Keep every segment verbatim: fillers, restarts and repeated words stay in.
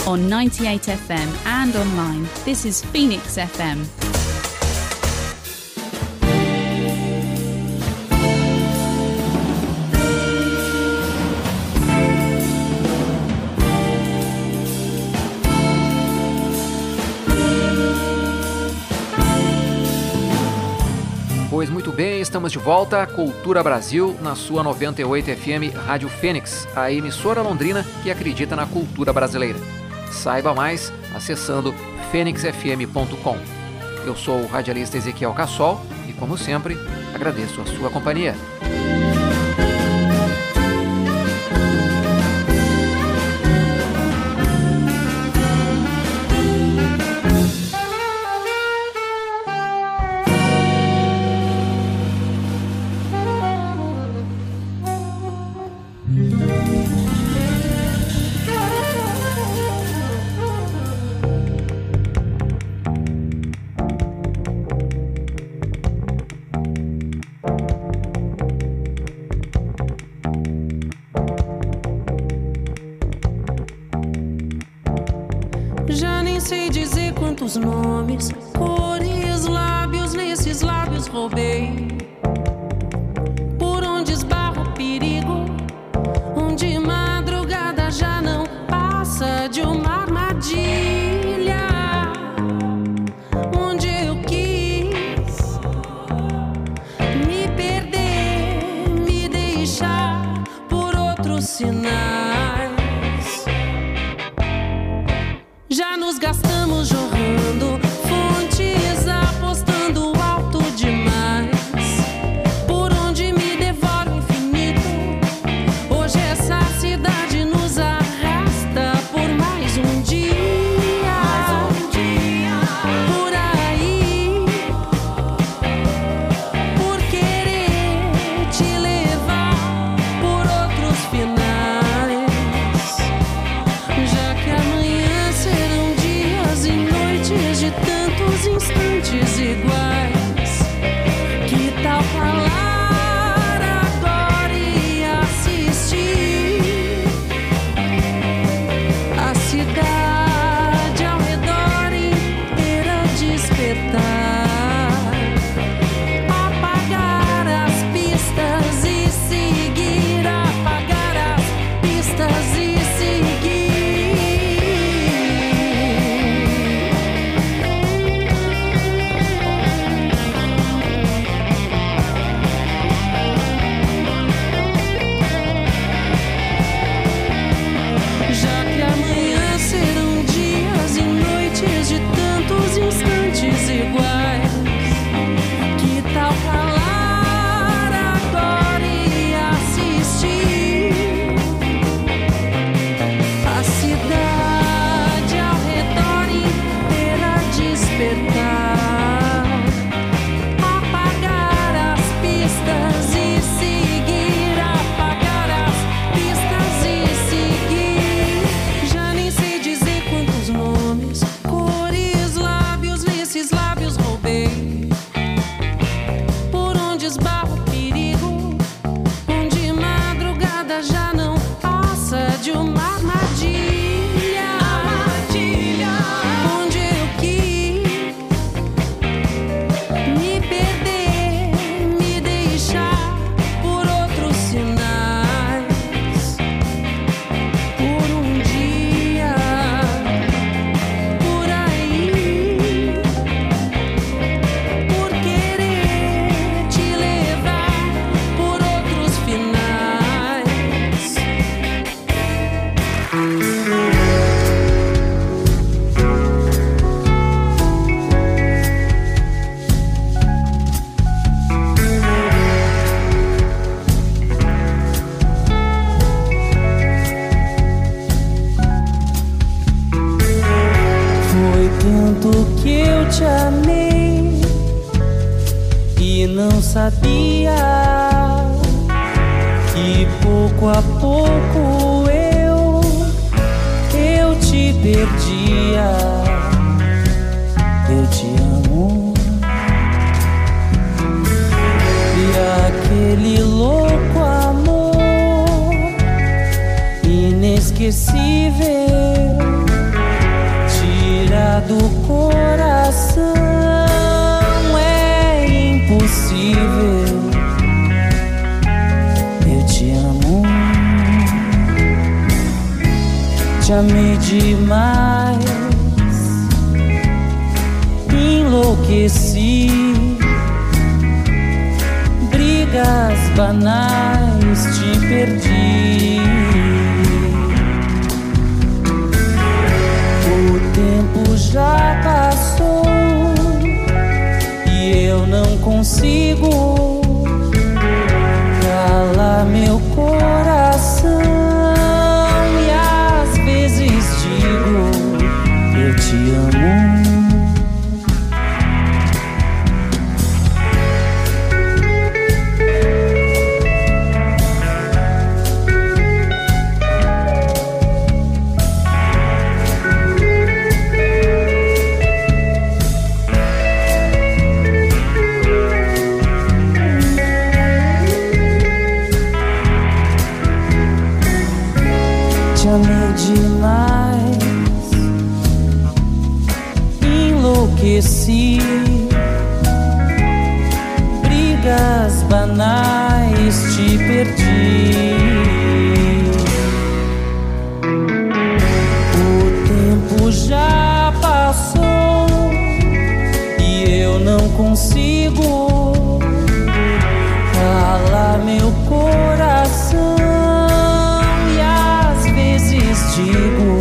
on ninety-eight F M and online. This is Phoenix F M. Pois muito bem, estamos de volta à Cultura Brasil na sua noventa e oito F M Rádio Fênix, a emissora londrina que acredita na cultura brasileira. Saiba mais acessando fênix f m ponto com. Eu sou o radialista Ezequiel Cassol e, como sempre, agradeço a sua companhia. Já nem sei dizer quantos nomes, cores, lábios, nesses lábios roubei. Por onde esbarra o perigo, onde madrugada já não passa de uma armadilha. Onde eu quis me perder, me deixar por outros sinais. Já nos gastamos jorrando fontes, apostando alto demais. Por onde me devora o infinito, hoje essa cidade nos arrasta por mais um dia. Mais um dia. Por aí, por querer te levar por outros finais. Já que amanhã serão dias e noites de tantos instantes iguais. Que tal falar agora e assistir a cidade ao redor inteira despertar, apagar as pistas e seguir, apagar as pistas e seguir. Já que amanhã serão dias e noites de tantos instantes iguais. Que tal falar agora e assistir a cidade ao redor inteira despertar, apagar as pistas e seguir, apagar as pistas e seguir. Já nem sei dizer quantos nomes, cores, lábios, nesses lábios roubei. Por onde esbarra o perigo, onde madrugada já não passa de uma armadilha. Armadilha. Onde eu quis me perder, me deixar por outros sinais. Por um dia, por aí, por querer te levar por outros finais. Foi tanto que eu te amei e não sabia que pouco a pouco eu, eu te perdia. Eu te amo e aquele louco amor inesquecível amei demais, enlouqueci. Brigas banais, te perdi. O tempo já passou e eu não consigo calar meu coração. E às vezes digo, eu te amo. Te amei demais, enlouqueci. Brigas banais, te perdi. O tempo já passou e eu não consigo calar meu coração. Digo,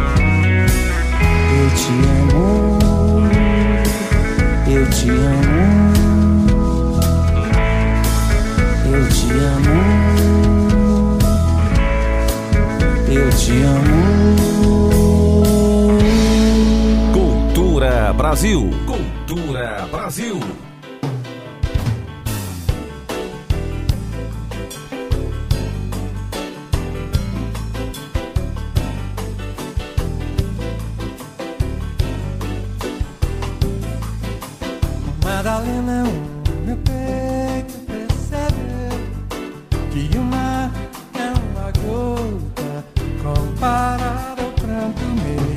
eu te amo, eu te amo, eu te amo, eu te amo. Cultura Brasil, Cultura Brasil. Madalena, o meu peito percebe que o mar é uma gota comparado ao pranto meu.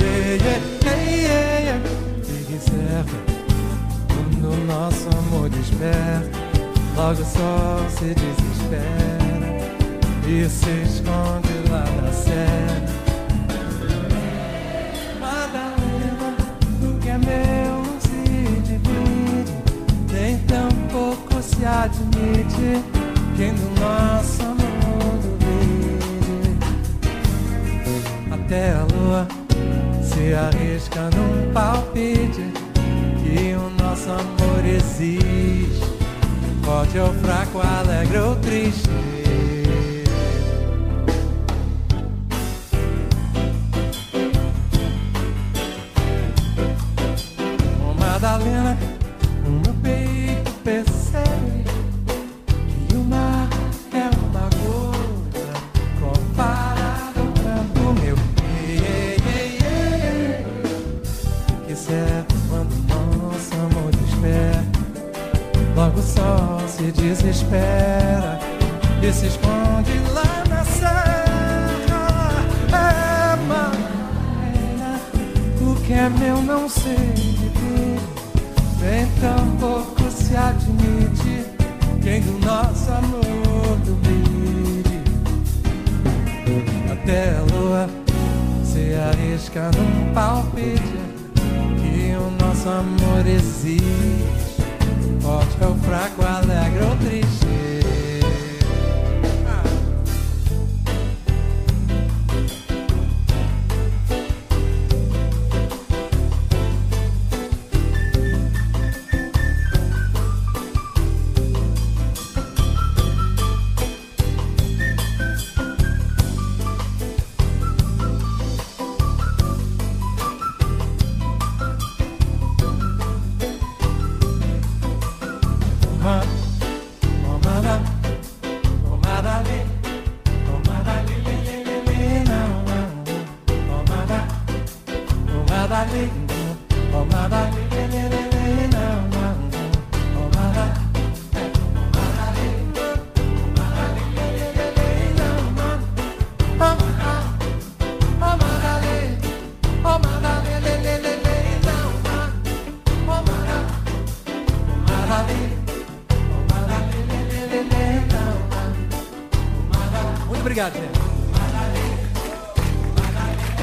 Fique certa, quando o nosso amor desperta, logo o sol se desespera e se esconde lá na serra. Madalena, o que é meu não se divide, nem tão pouco se admite. Quem do nosso amor duvide, até a lua se arrisca num palpite que o nosso amor existe, forte ou fraco, alegre ou triste. Oh, Madalena, o meu peito percebe que o mar é uma gota comparado ao pranto meu. Que certo quando nosso amor desperta, logo o sol se desespera e se esconde lá na serra. É, Madalena, o que é meu não sei dividir, nem tão pouco se admite. Quem do nosso amor duvide, até a lua se arrisca num palpite que o nosso amor existe, forte ou fraco, alegre ou triste. Muito obrigado, gente.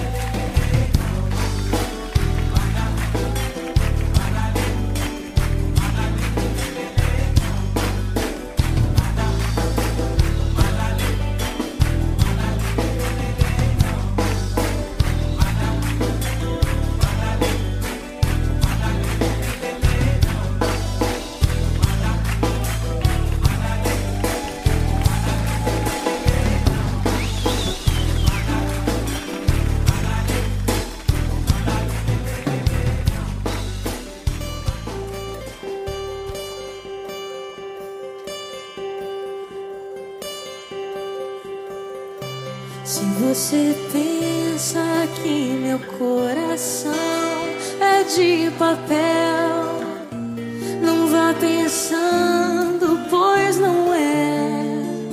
Se você pensa que meu coração é de papel, não vá pensando, pois não é.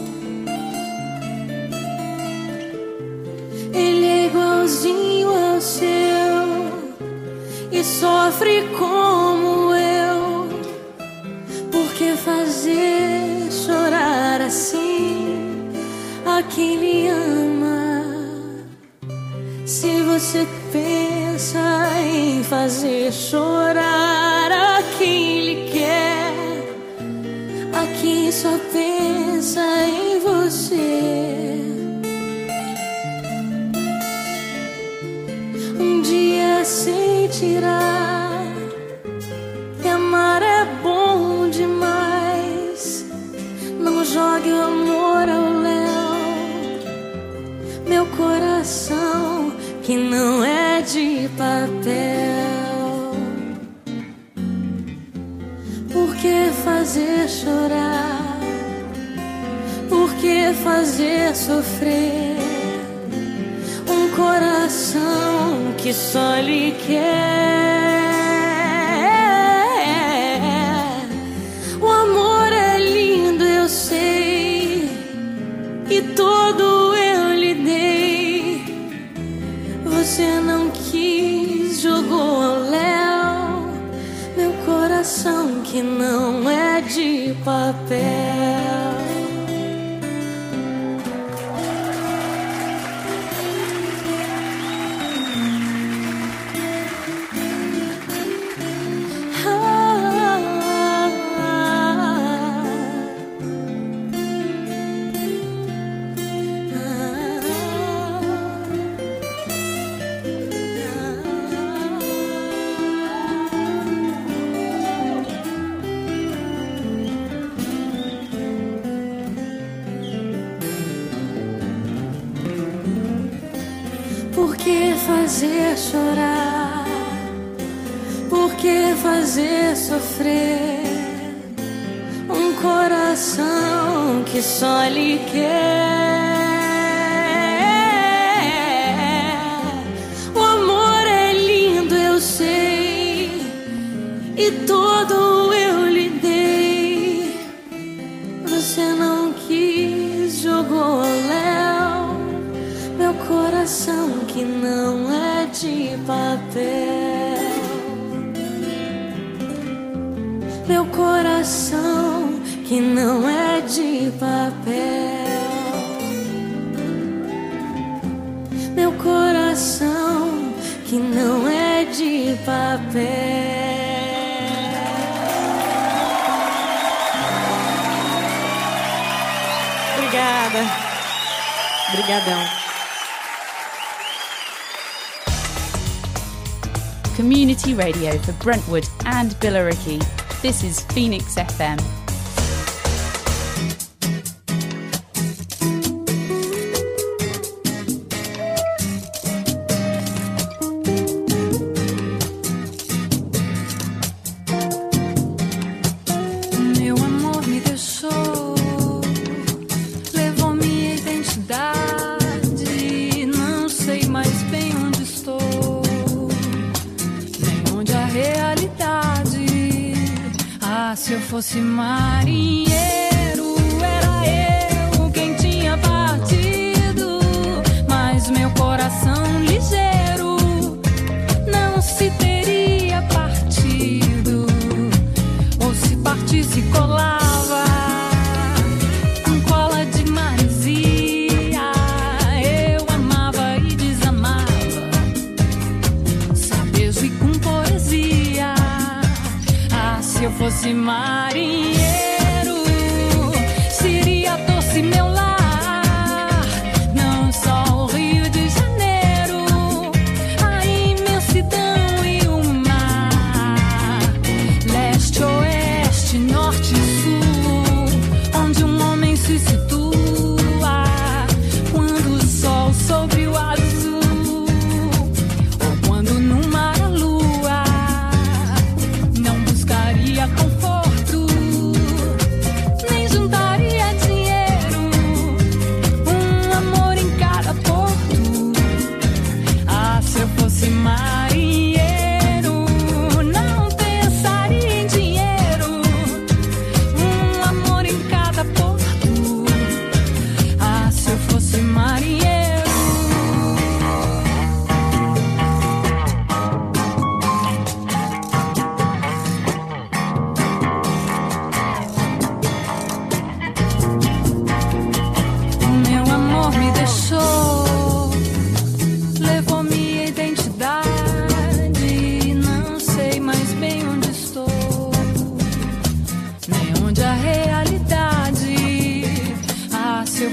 Ele é igualzinho ao seu e sofre como eu. Por que fazer chorar assim a quem lhe ama? Se você pensa em fazer chorar a quem lhe quer, a quem só pensa em você, um dia sentirá que amar é bom demais. Não jogue o amor ao léu, meu coração que não é de papel. Por que fazer chorar? Por que fazer sofrer um coração que só lhe quer? O amor é lindo, eu sei, e todo eu lhe dei. Você não quis, jogou ao léu meu coração que não é de papel. Por que fazer chorar? Por que fazer sofrer um coração que só lhe quer? O amor é lindo, eu sei, e todo eu lhe dei. Você não quis, jogou ao léu meu coração que não é de papel. Meu coração que não é de papel. Meu coração que não é de papel. Obrigada. Obrigadão. Community radio for Brentwood and Billericay. This is Phoenix F M. Meu amor me deixou, levou minha identidade. Não sei mais bem onde estou, nem onde a realidade. Ah, se eu fosse marinheiro, era eu quem tinha partido. Mas meu coração ligeiro não se teria partido. Ou se partisse, colava com cola de maresia. Eu amava e desamava, sabejo e com poesia. Ah, se eu fosse marinheiro, seria doce meu lar. Não só o Rio de Janeiro, a imensidão e o mar. Leste, oeste, norte e sul, onde um homem se situa quando o sol sobre o azul, ou quando no mar a lua. Não buscaria conforto, nem juntaria dinheiro. Um amor em cada ponto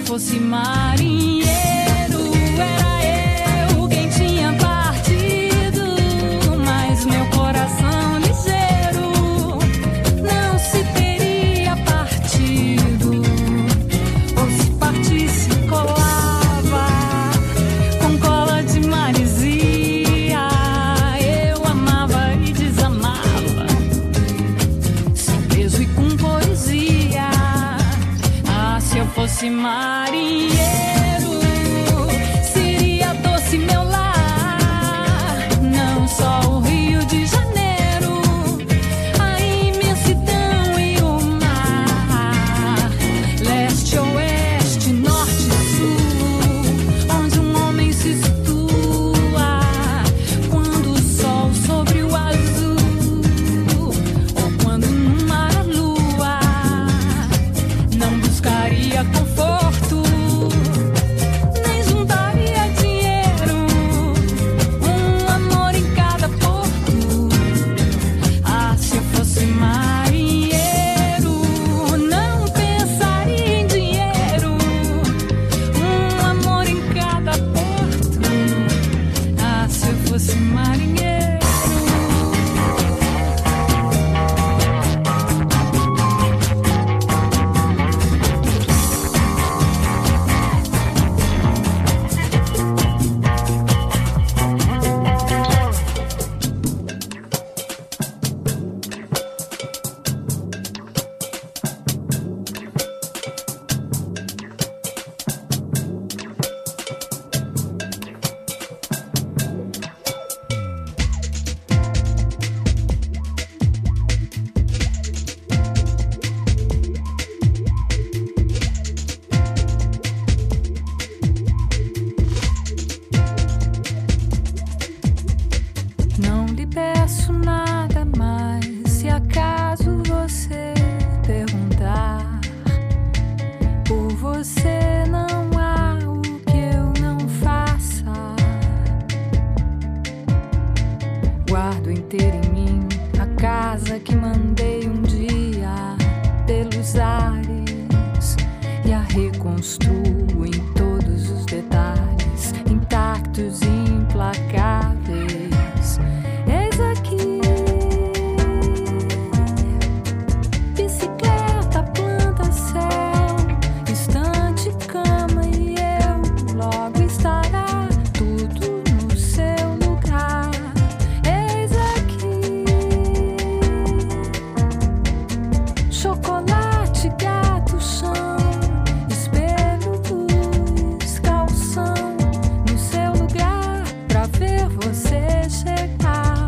fosse marinheiro, era eu quem tinha partido, mas meu coração ligeiro não se teria partido. Ou se partisse, colava com cola de maresia. Eu amava e desamava, sem peso e com poesia. Ah, se eu fosse marinheiro, seria doce meu lar, não só o Rio de Janeiro, a imensidão e o mar, leste, oeste, norte e sul, onde um homem se situa quando o sol sobre o azul, ou quando no mar a lua não buscaria conforto, nem juntaria dinheiro, um amor em cada porto. Ah, se eu fosse marinheiro, não pensaria em dinheiro, um amor em cada porto. Ah, se eu fosse marinheiro. Não lhe peço nada mais, se acaso você perguntar. Por você não há o que eu não faça. Guardo inteira em mim a casa que mandei um dia pelos ares e a reconstruo em todos os detalhes, intactos e implacáveis. Eis aqui bicicleta, planta, céu, estante, cama e eu, logo estará tudo no seu lugar. Eis aqui chocolate, gato, chão, espelho, luz, calção, no seu lugar pra ver você chegar.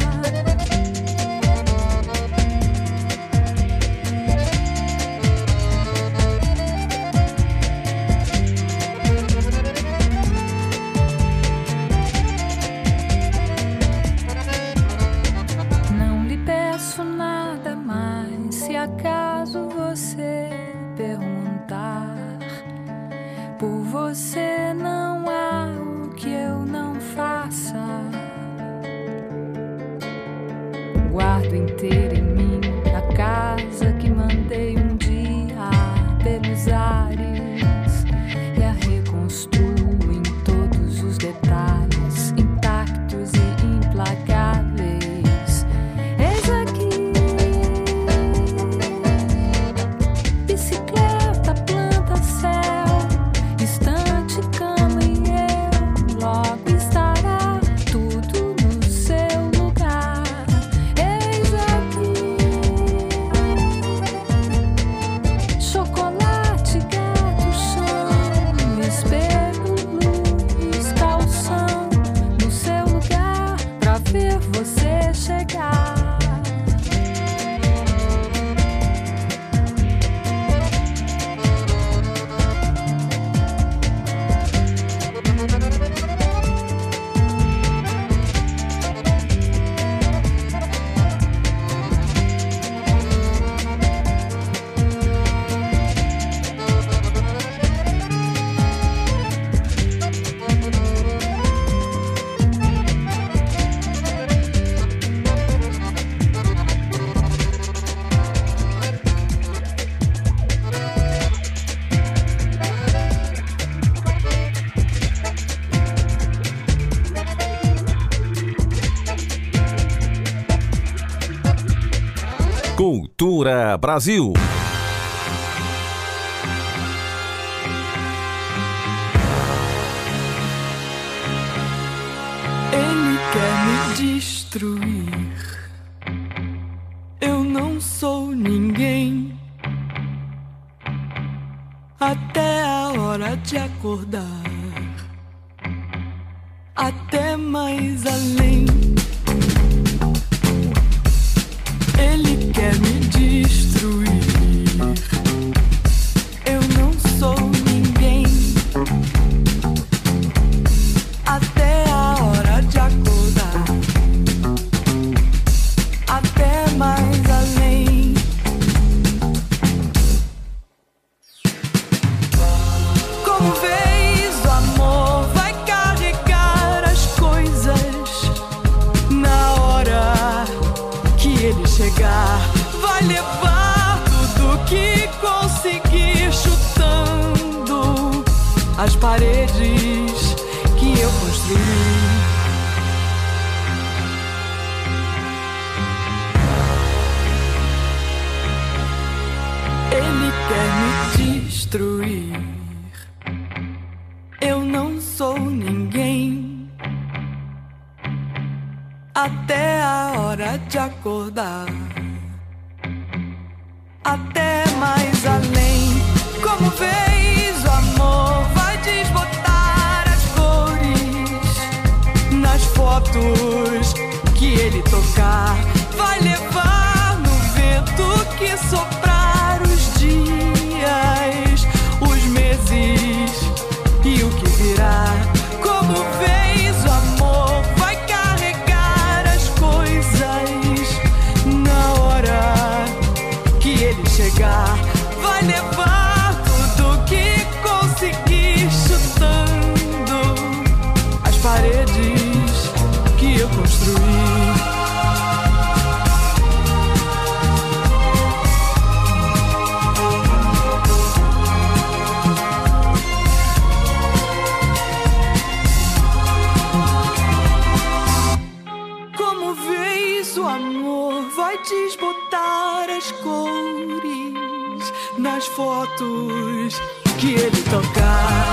Não lhe peço nada mais, se acaso você perguntar. Por você não há o que eu não faça. Guardo inteira em mim a casa que mandei um dia pelos ares e a reconstruo em todos os detalhes, intactos e implacáveis. Eis aqui bicicleta, planta, céu, estante, cama e eu, logo estará tudo no seu lugar. Eis aqui chocolate, gato, Cultura Brasil. Ele quer me destruir. Eu não sou ninguém. Até a hora de acordar, até mais além. Ele quer me destruir. Eu não sou ninguém. Até a hora de acordar, até mais além. Como vês, o amor vai carregar as coisas. Na hora que ele chegar, vai levar tudo que conseguir, chutando as paredes que eu construí. Ele quer me destruir. Eu não sou ninguém. Até a hora de acordar, até mais além. Como vês, o amor vai desbotar as cores nas fotos que ele tocar. Vai levar no vento que soprar os dias, os meses e o que virá. Como vês, o amor vai carregar as coisas. Na hora que ele chegar, vai levar tudo que conseguir, chutando as paredes que eu construí. O amor vai desbotar as cores nas fotos que ele tocar.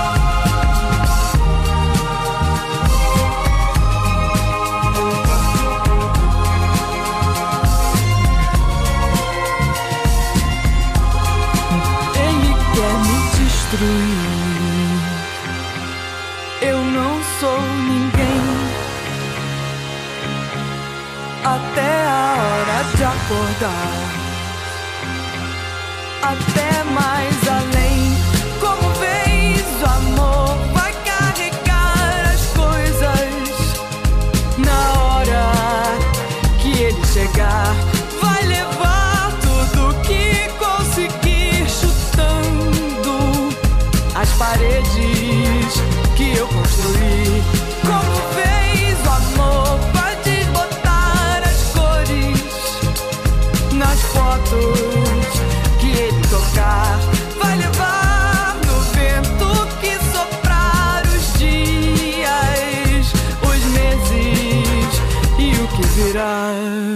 Ele quer me destruir. Eu não sou ninguém. Até a hora de acordar, até mais além. Como vês, o amor vai carregar as coisas. Na hora que ele chegar, vai levar tudo que conseguir, chutando as paredes que eu construí. Como vês, o amor vai desbotar as cores nas fotos que ele tocar. Vai levar no vento que soprar os dias, os meses e o que virá.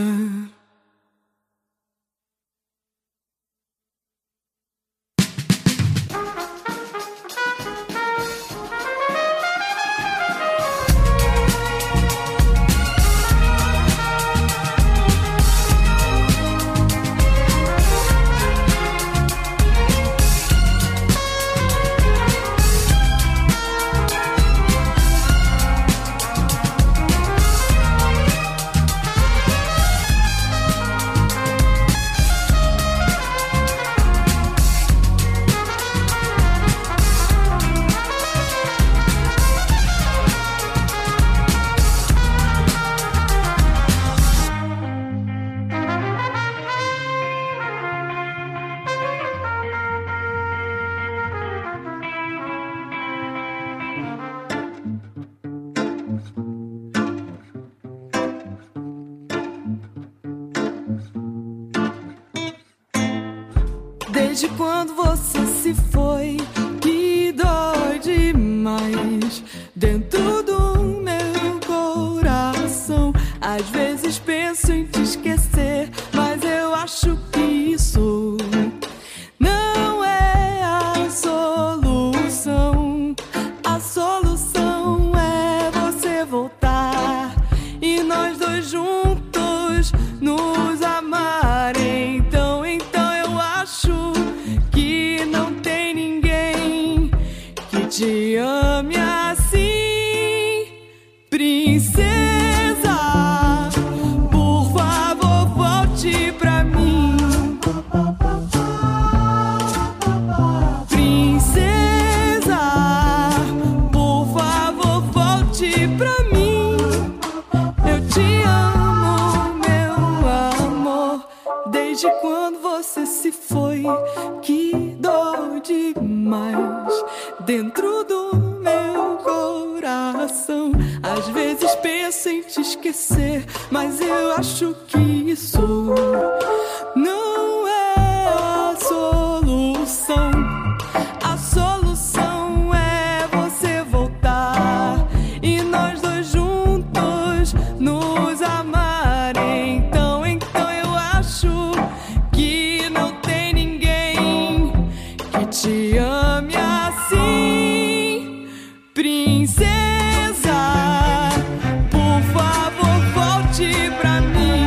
Desde quando você se foi, que dói demais dentro do meu coração. Às vezes penso em te esquecer, mas eu acho que sei que dói demais dentro do meu coração. Às vezes penso em te esquecer, mas eu acho que isso não é a solução. A solução é você voltar e nós dois juntos nos amar. Então, então eu acho que não tem ninguém que te ame assim, princesa. Por favor, volte pra mim.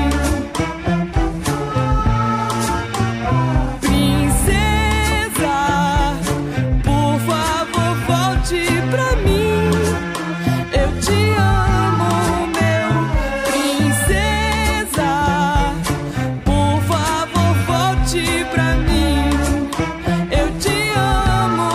Princesa, por favor, volte pra mim. Eu te amo, meu princesa. Por favor, volte pra mim. Eu te amo,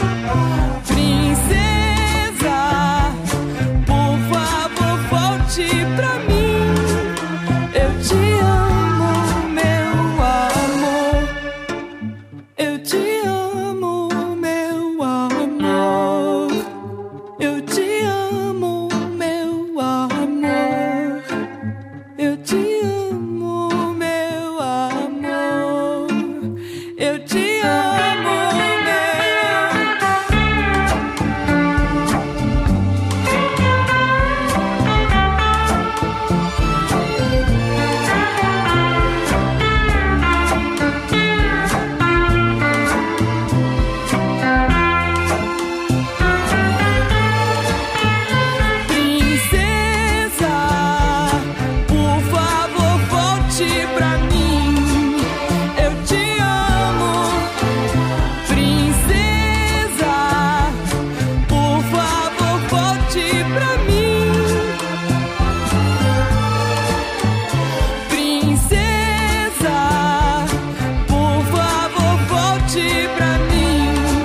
princesa. Por favor, volte pra mim. Eu te amo, meu amor. Eu te amo, meu amor. Eu te amo, meu amor. Eu te amo, meu amor. Eu te amo, meu. Princesa, por favor, volte pra mim. Eu te amo, princesa. Por favor, volte pra mim. Princesa, por favor, volte pra mim.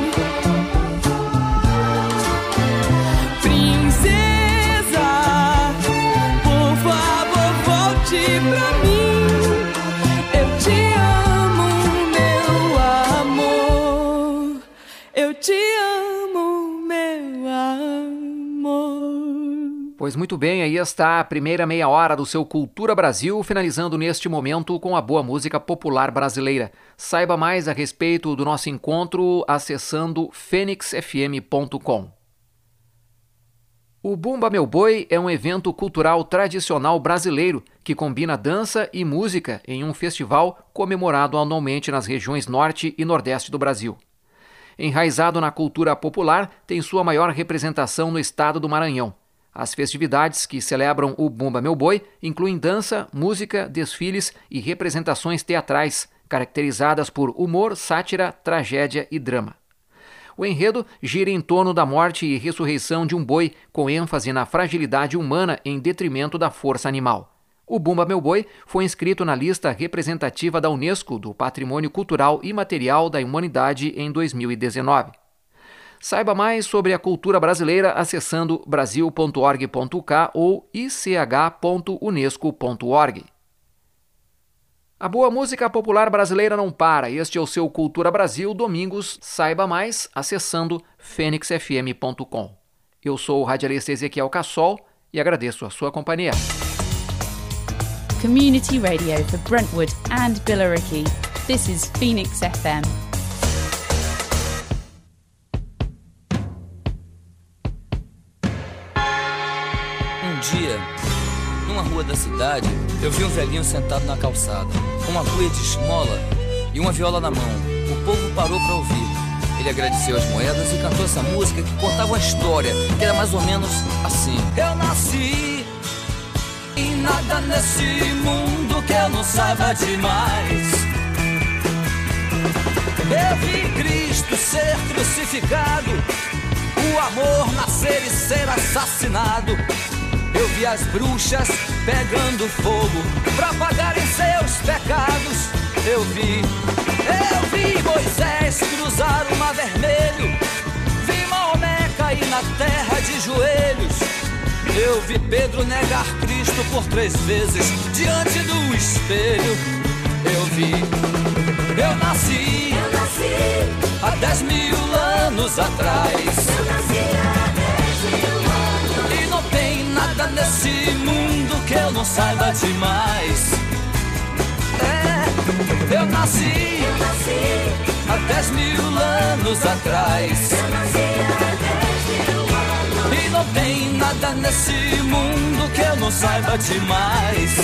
Princesa, por favor, volte pra mim. Eu te amo, meu amor. Eu te amo, meu amor. Pois muito bem, aí está a primeira meia hora do seu Cultura Brasil, finalizando neste momento com a boa música popular brasileira. Saiba mais a respeito do nosso encontro acessando fênix f m ponto com. O Bumba Meu Boi é um evento cultural tradicional brasileiro que combina dança e música em um festival comemorado anualmente nas regiões norte e nordeste do Brasil. Enraizado na cultura popular, tem sua maior representação no estado do Maranhão. As festividades que celebram o Bumba Meu Boi incluem dança, música, desfiles e representações teatrais, caracterizadas por humor, sátira, tragédia e drama. O enredo gira em torno da morte e ressurreição de um boi, com ênfase na fragilidade humana em detrimento da força animal. O Bumba Meu Boi foi inscrito na lista representativa da Unesco do Patrimônio Cultural Imaterial da Humanidade em dois mil e dezenove. Saiba mais sobre a cultura brasileira acessando brasil ponto org ponto u k ou i c h ponto unesco ponto org. A boa música popular brasileira não para. Este é o seu Cultura Brasil, domingos. Saiba mais acessando fênix f m ponto com. Eu sou o radialista Ezequiel Cassol e agradeço a sua companhia. Community radio for Brentwood and Billericay. This is Phoenix F M. Um dia, numa rua da cidade, eu vi um velhinho sentado na calçada, com uma cuia de esmola e uma viola na mão. O povo parou para ouvir. Ele agradeceu as moedas e cantou essa música que contava uma história, que era mais ou menos assim. Eu nasci e nada nesse mundo que eu não saiba demais. Eu vi Cristo ser crucificado, o amor nascer e ser assassinado. Eu vi as bruxas pegando fogo pra pagarem seus pecados. Eu vi, eu vi Moisés cruzar o mar vermelho. Vi Maomé cair na terra de joelhos. Eu vi Pedro negar Cristo por três vezes diante do espelho. Eu vi Eu nasci, eu nasci há dez mil anos atrás. Eu nasci há dez mil anos. E não tem nada nesse mundo que eu não saiba demais. É, eu nasci, Eu nasci há dez mil anos atrás. Eu nasci há dez mil anos. E não tem nada nesse mundo que eu não saiba demais.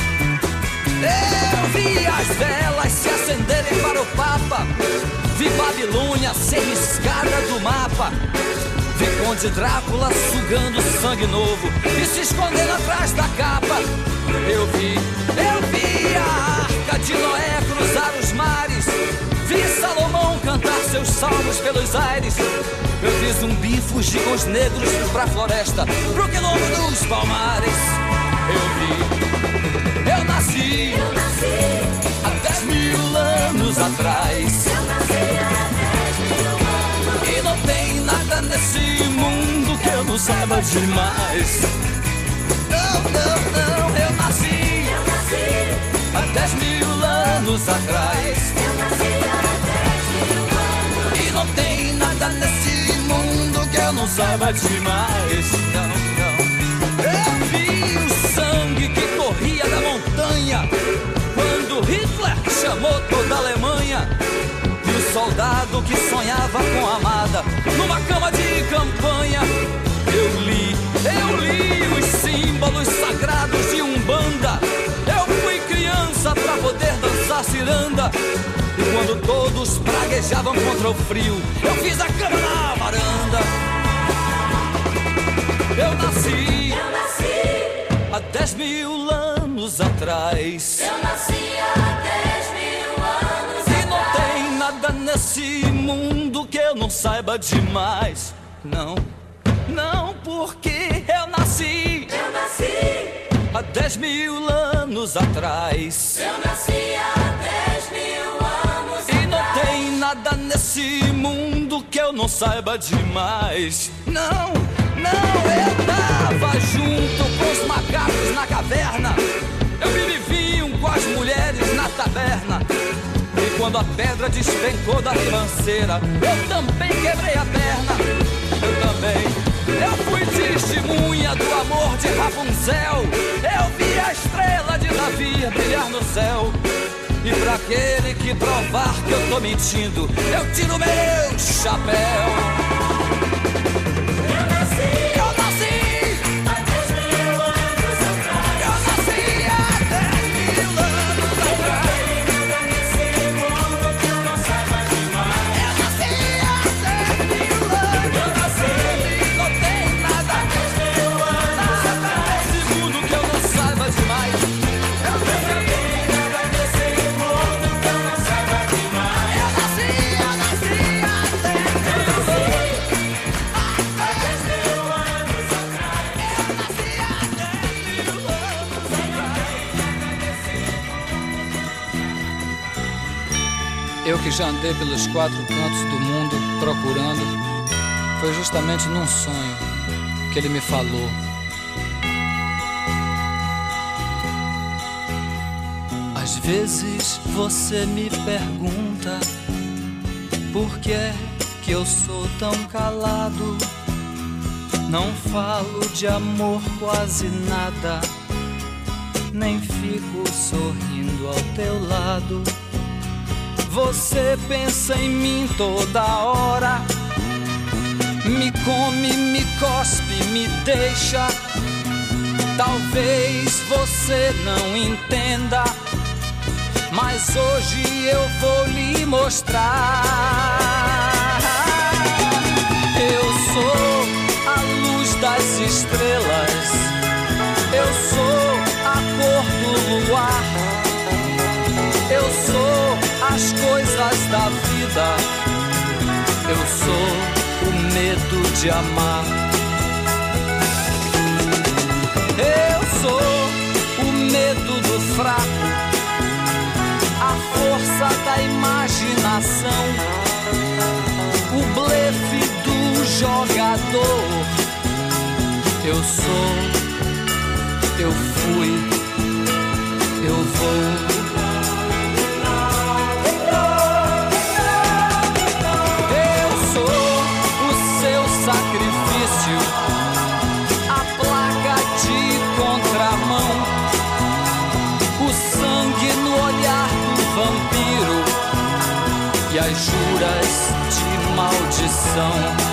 Eu vi as velas se acenderem para o Papa. Vi Babilônia ser riscada do mapa. Vi Conde Drácula sugando sangue novo e se escondendo atrás da capa. Eu vi, eu vi a Arca de Noé cruzar os mares. Vi Salomão cantar seus salmos pelos aires. Eu vi zumbi fugir com os negros pra floresta, pro quilombo dos palmares. Eu vi, eu nasci, Eu nasci há dez mil anos atrás. Eu nasci há dez mil anos. E não tem nada nesse mundo que eu não saiba demais. Não, não, não, eu nasci, Eu nasci há dez mil anos atrás. Eu nasci há dez mil anos. E não tem nada nesse mundo que eu não saiba demais. Não, não. Eu vi o sangue que corria da montanha quando Hitler chamou toda a Alemanha. E o soldado que sonhava com a amada numa cama de campanha. Eu li, eu li os símbolos sagrados de Umbanda. Eu fui criança pra poder dançar ciranda. E quando todos praguejavam contra o frio, eu fiz a cama na varanda. Eu nasci, Eu nasci há dez mil anos atrás. Eu nasci há dez mil anos E não atrás. tem nada nesse mundo que eu não saiba demais. Não, não, porque eu nasci Eu nasci, há dez mil anos atrás. eu nasci há dez mil anos E não atrás. tem nada nesse mundo que eu não saiba demais. Não, não, eu tava junto com os macacos na caverna. Eu bebi vinho com as mulheres na taberna. E quando a pedra despencou da ribanceira, eu também quebrei a perna. Eu também. Eu fui testemunha do amor de Rapunzel. Eu vi a estrela de Davi brilhar no céu. E pra aquele que provar que eu tô mentindo, eu tiro meu chapéu. Eu nasci Eu nasci, há dez mil anos atrás. eu nasci há dez mil anos atrás. Nada nesse mundo que eu não saiba demais. Eu nasci há dez mil anos. Eu nasci E não tem nada, dez mil anos nada nesse mundo que eu não saiba demais. Eu nasci, Nada nesse mundo que eu não saiba demais. eu nasci, eu nasci há dez mil anos. Há dez mil anos atrás. Eu nasci há dez mil anos atrás. Eu que já andei pelos quatro cantos do mundo procurando, foi justamente num sonho que ele me falou. Às vezes você me pergunta por que é que eu sou tão calado. Não falo de amor quase nada, nem fico sorrindo ao teu lado. Você pensa em mim toda hora, me come, me cospe, me deixa. Talvez você não entenda, mas hoje eu vou lhe mostrar. Eu sou a luz das estrelas, eu sou a cor do luar, eu sou as coisas da vida, eu sou o medo de amar. Eu sou o medo do fraco, a força da imaginação, o blefe do jogador. Eu sou, eu fui, eu vou. e as juras de maldição.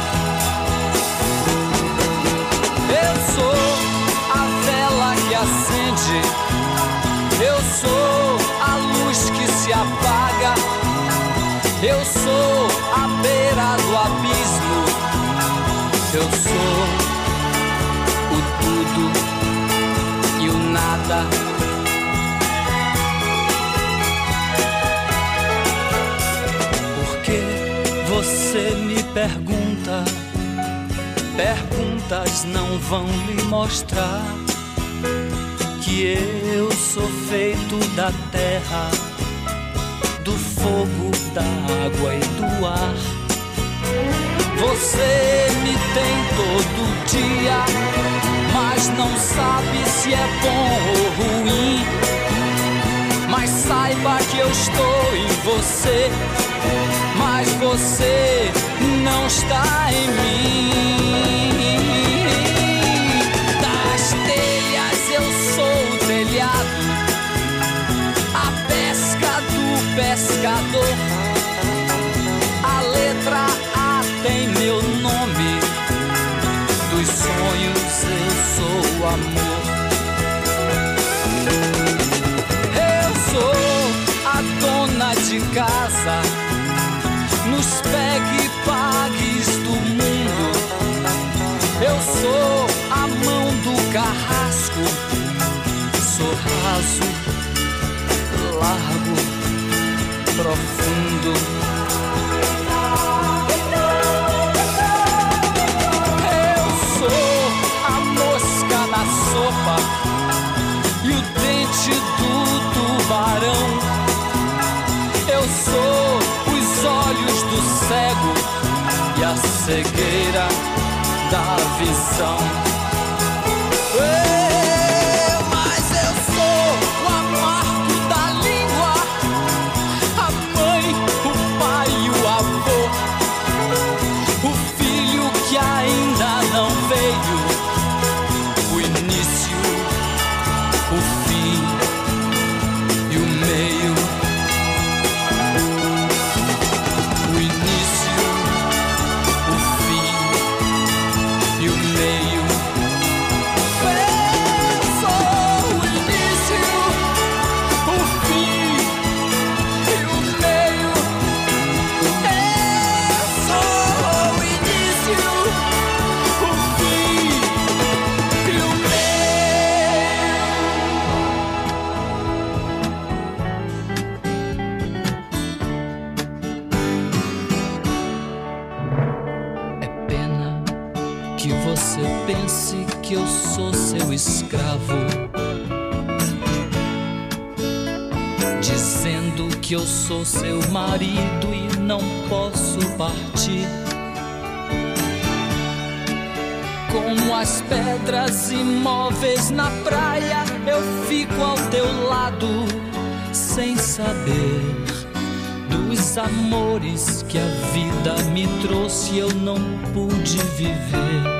Eu sou a vela que acende, eu sou a luz que se apaga, eu sou a beira do abismo, eu sou o tudo e o nada. Você me pergunta, perguntas não vão lhe mostrar que eu sou feito da terra, do fogo, da água e do ar. Você me tem todo dia, mas não sabe se é bom ou ruim. Mas saiba que eu estou em você, mas você não está em mim. Das telhas eu sou o telhado, a pesca do pescador. A letra A tem meu nome, dos sonhos eu sou o amor. Eu sou a dona de casa, nos pegue e pagues do mundo. Eu sou a mão do carrasco, sou raso, largo, profundo. Eu sou a mosca na sopa e o dente do tubarão. Eu sou os olhos do cego e a cegueira da visão. Eu, mas eu sou o amargo da língua, a mãe, o pai e o avô, o filho que ainda não veio, o início, o fim e o meio. Pense que eu sou seu escravo, dizendo que eu sou seu marido e não posso partir. Como as pedras imóveis na praia, eu fico ao teu lado, sem saber dos amores que a vida me trouxe e eu não pude viver.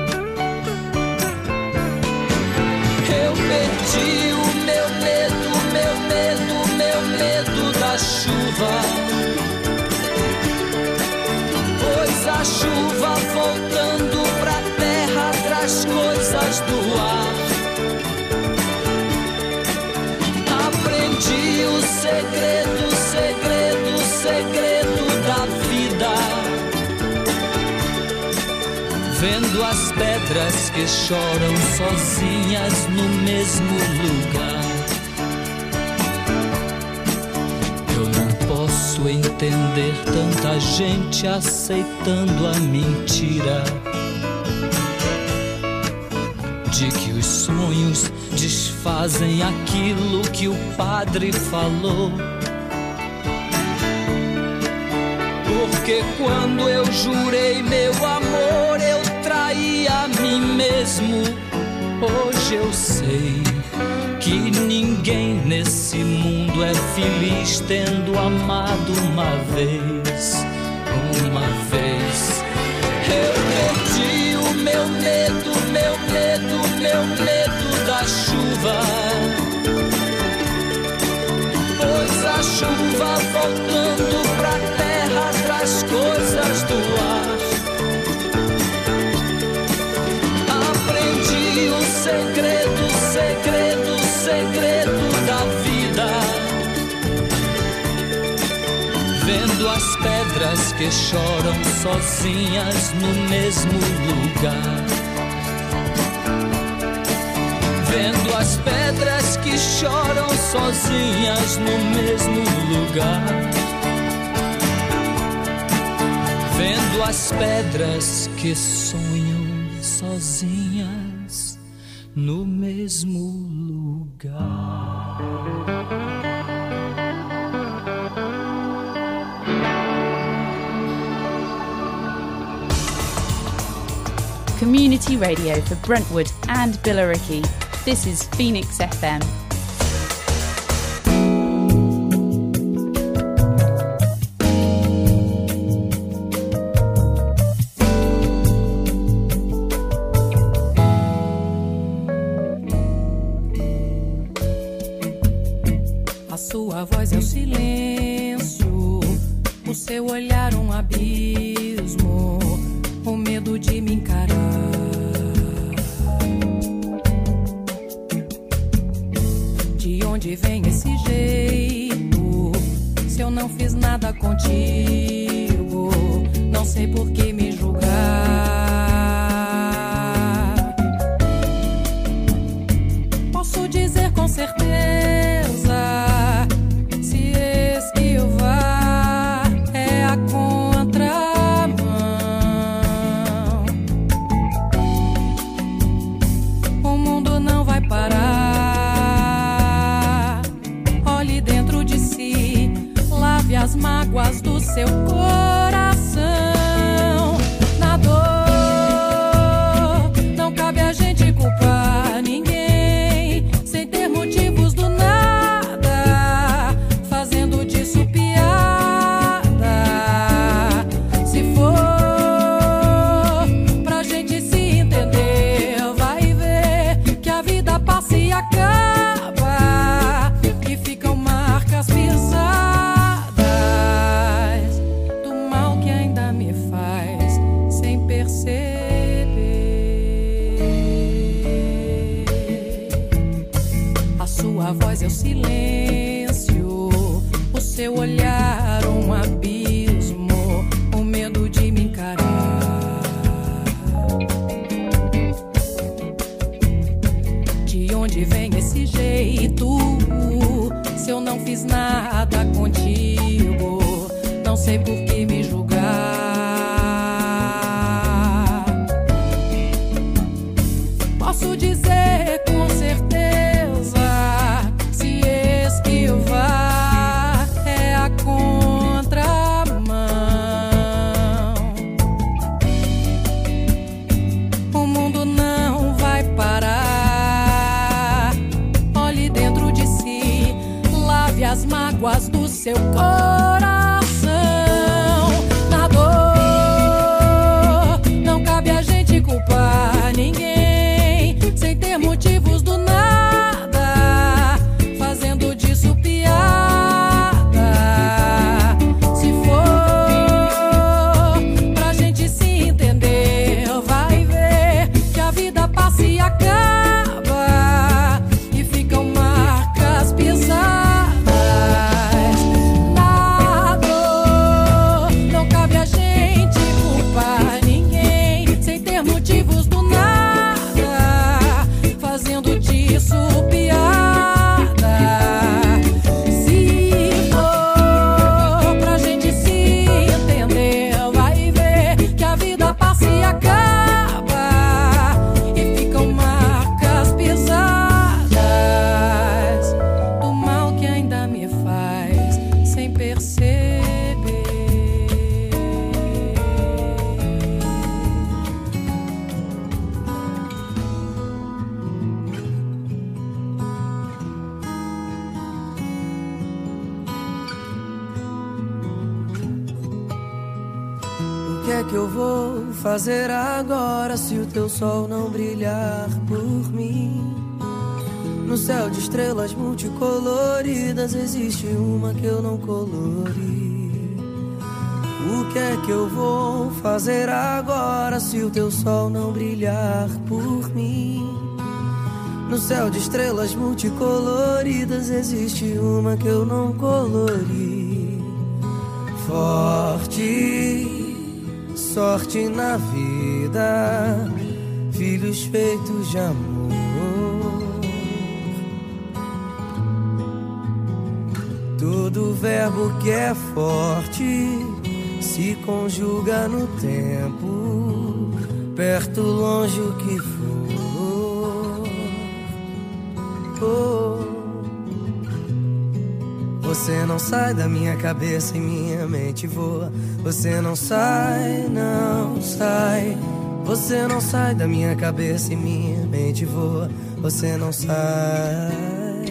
Perdi o meu medo, meu medo, meu medo da chuva, pois a chuva voltando pra terra traz coisas do ar. Aprendi o segredo, segredo, segredo da vida, vendo as pedras que choram sozinhas no mesmo lugar. Eu não posso entender tanta gente aceitando a mentira de que os sonhos desfazem aquilo que o padre falou. Porque quando eu jurei meu amor, eu traí a mim mesmo. Hoje eu sei que ninguém nesse mundo é feliz tendo amado uma vez, uma vez. Eu perdi o meu medo, meu medo, meu medo da chuva, pois a chuva voltando pra terra pedras que choram sozinhas no mesmo lugar. Vendo as pedras que choram sozinhas no mesmo lugar. Vendo as pedras que sonham sozinhas no mesmo lugar. Community radio for Brentwood and Billericay. This is Phoenix F M. A sua voz é o silêncio, o seu olhar um abismo, o medo de me encarar. De onde vem esse jeito? Se eu não fiz nada contigo, não sei por que me julgar. Posso dizer com certeza, se esquivar é a contramão. O mundo não vai parar. Olhe dentro de si, lave as mágoas do seu coração. Na dor, não cabe a gente culpar ninguém, sem ter motivos do nada, fazendo disso piada. Se for pra gente se entender, vai ver que a vida passa e acaba, e ficam marcas pisadas do mal que ainda me faz sem perceber. A sua voz é o silêncio, o seu olhar um abismo, o medo de me encarar. De onde vem esse jeito? Se eu não fiz nada contigo, não sei por que me julgar. Posso dizer com certeza, se esquivar é a contramão. O mundo não vai parar. Olhe dentro de si, lave as mágoas do seu coração. Na dor, não cabe a gente culpar ninguém, sem ter motivos do nada, fazendo disso piada. Se for pra gente se entender, vai ver que a vida passa e acaba, e ficam marcas pisadas. Na dor, não cabe a gente culpar ninguém, sem ter motivos do nada, fazendo disso piada. Se for pra gente se entender, vai ver que a vida passa e acaba, e ficam marcas pisadas do mal que ainda me faz sem perceber. O que é que eu vou fazer agora se o teu sol não brilhar por mim? No céu de estrelas multicoloridas existe uma que eu não colori. O que é que eu vou fazer agora se o teu sol não brilhar por mim? No céu de estrelas multicoloridas existe uma que eu não colori. Forte, sorte na vida, filhos feitos de amor. Todo verbo que é forte se conjuga no tempo, perto, longe, o que for. Oh. Você não sai da minha cabeça e minha mente voa. Você não sai, não sai. Você não sai da minha cabeça e minha mente voa. Você não sai.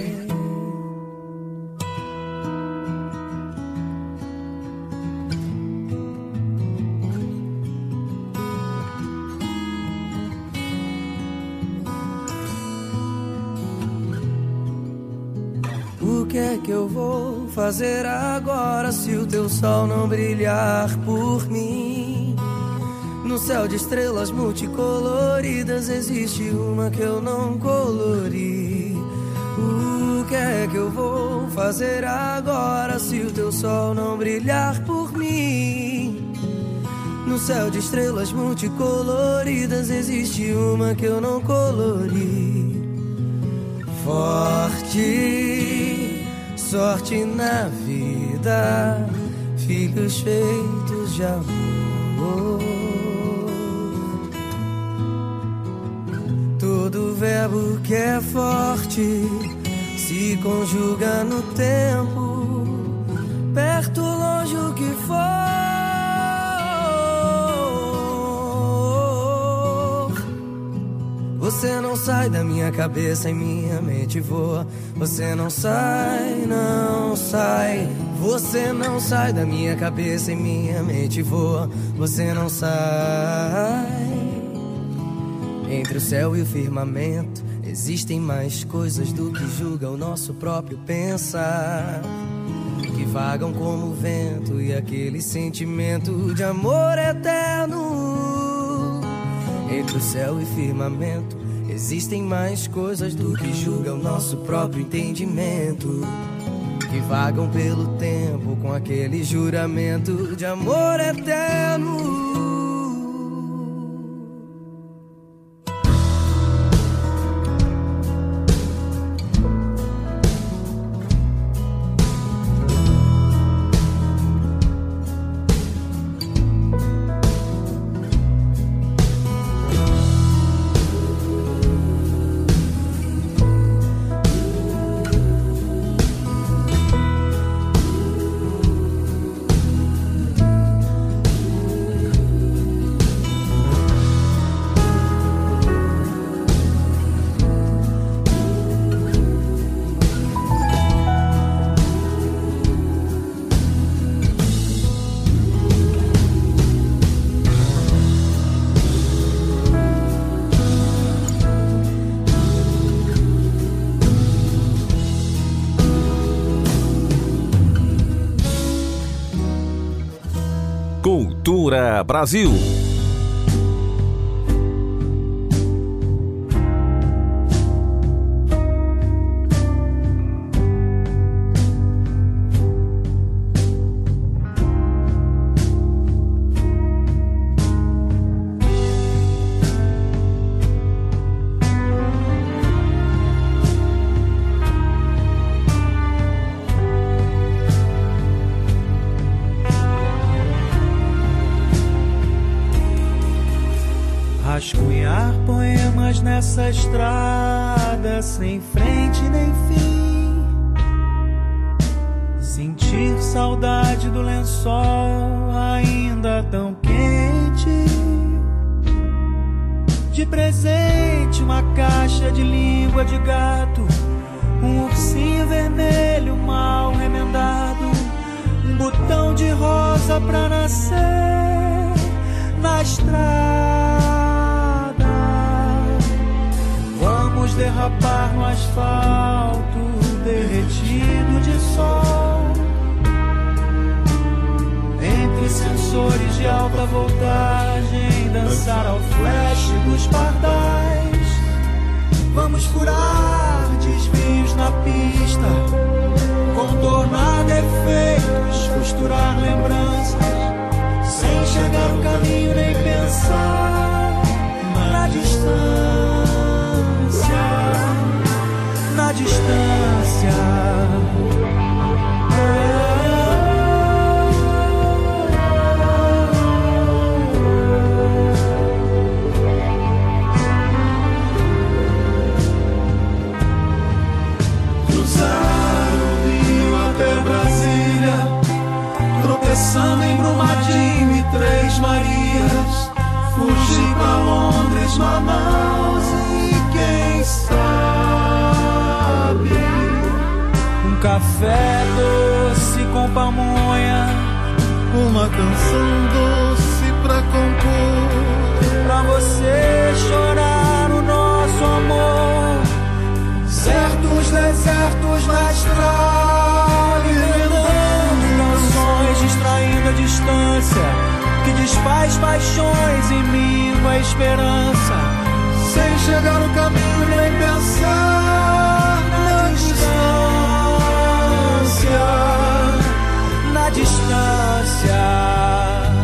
O que é que eu vou fazer agora se o teu sol não brilhar por mim? No céu de estrelas multicoloridas existe uma que eu não colori. O que é que eu vou fazer agora se o teu sol não brilhar por mim? No céu de estrelas multicoloridas existe uma que eu não colori. Forte, sorte na vida, filhos feitos de amor. Todo verbo que é forte se conjuga no tempo, perto, longe, o que for. Você não sai da minha cabeça e minha mente voa. Você não sai, não sai. Você não sai da minha cabeça e minha mente voa. Você não sai. Entre o céu e o firmamento existem mais coisas do que julga o nosso próprio pensar, que vagam como o vento e aquele sentimento de amor eterno. Entre o céu e firmamento existem mais coisas do que julga o nosso próprio entendimento, que vagam pelo tempo com aquele juramento de amor eterno. Cultura Brasil. Rascunhar poemas nessa estrada sem frente nem fim, sentir saudade do lençol ainda tão quente, de presente uma caixa de língua de gato, um ursinho vermelho mal remendado, um botão de rosa pra nascer na estrada. Vamos derrapar no asfalto derretido de sol, entre sensores de alta voltagem, dançar ao flash dos pardais. Vamos furar desvios na pista, contornar defeitos, costurar lembranças, sem enxergar o caminho nem pensar na distância, na distância. Tropeçando em Brumadinho e Três Marias, fugir pra Londres, Manaus e quem sabe um café doce com pamonha, uma canção doce pra compor, pra você chorar o nosso amor. Certos desertos na estrada, distraindo a distância que desfaz paixões e mima a esperança, sem chegar no caminho nem pensar na distância, na distância.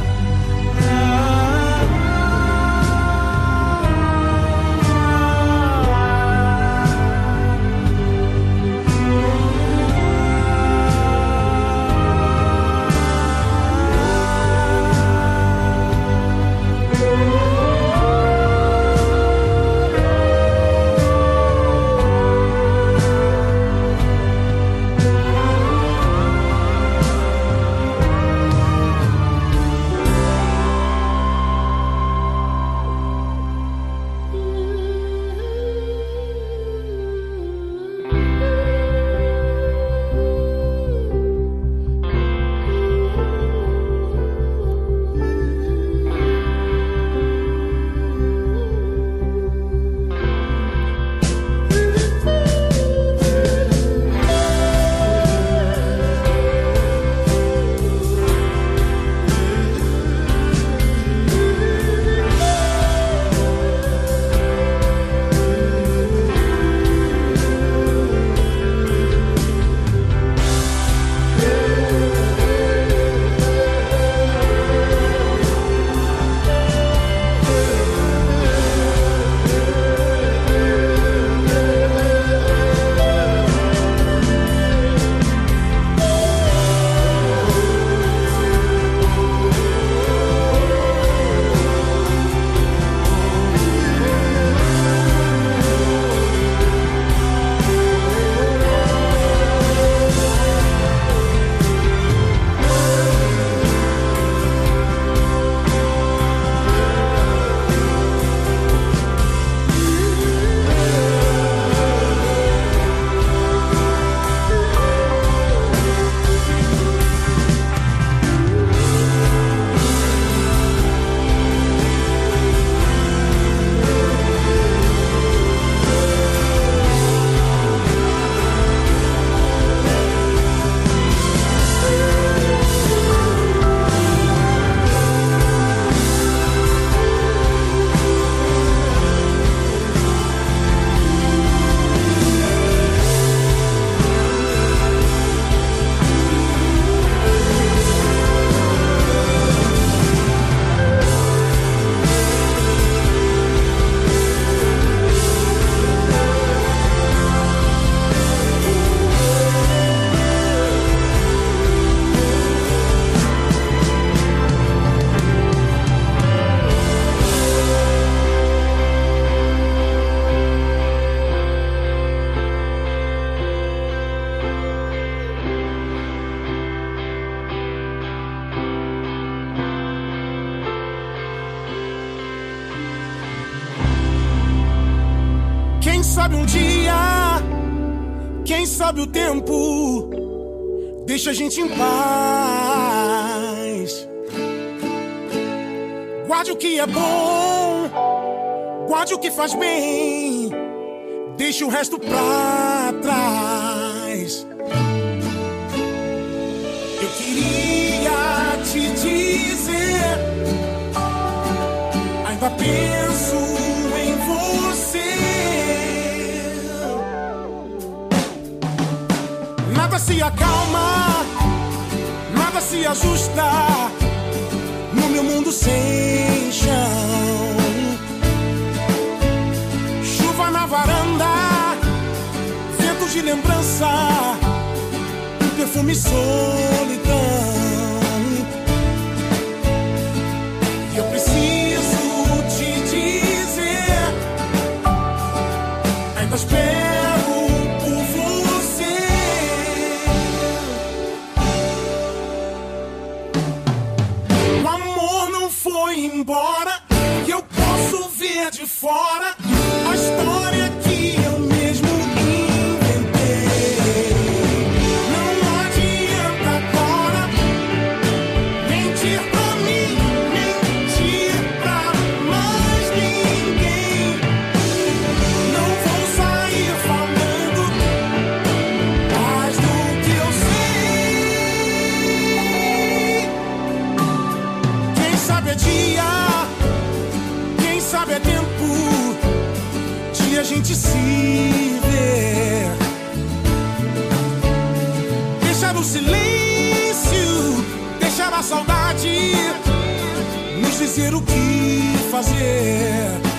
sabe um dia, quem sabe o tempo deixa a gente em paz. Guarde o que é bom, guarde o que faz bem, deixe o resto pra trás. Eu queria te dizer, ainda penso em você. Nada se se acalma, nada se ajusta no meu mundo sem chão. Chuva na varanda, ventos de lembrança, um perfume e solidão. E eu preciso te dizer, ainda espero por você. O amor não foi embora, e eu posso ver de fora a história que eu mesmo inventei. Não adianta agora mentir pra mim, mentir pra mais ninguém. Não vou sair falando mais do que eu sei. Quem sabe é dia, quem sabe é tempo de a gente se ver. Deixar o silêncio, deixar a saudade nos dizer o que fazer.